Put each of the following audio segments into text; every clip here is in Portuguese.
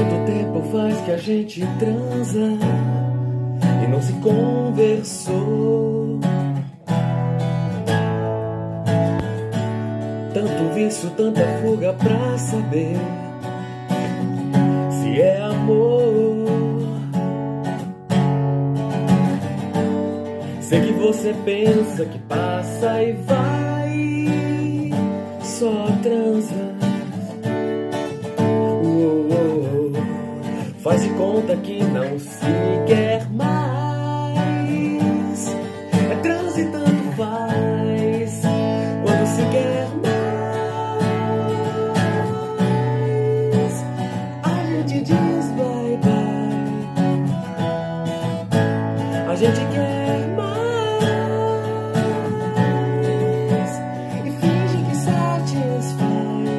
Quanto tempo faz que a gente transa e não se conversou? Tanto vício, tanta fuga pra saber se é amor. Sei que você pensa que passa e vai, só transa. Faz de conta que não se quer mais. É transa e tanto faz quando se quer mais. A gente diz bye bye, a gente quer mais e finge que satisfaz.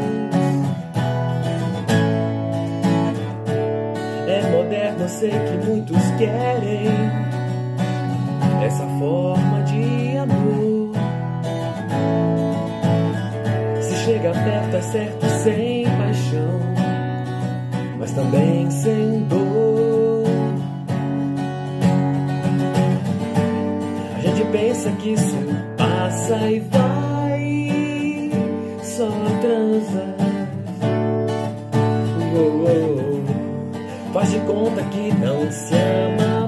É moderno, eu sei que muitos querem essa forma de amor. Se chega perto é certo, sem paixão, mas também sem dor. A gente pensa que isso passa e vai, só transa. Faz de conta que não se ama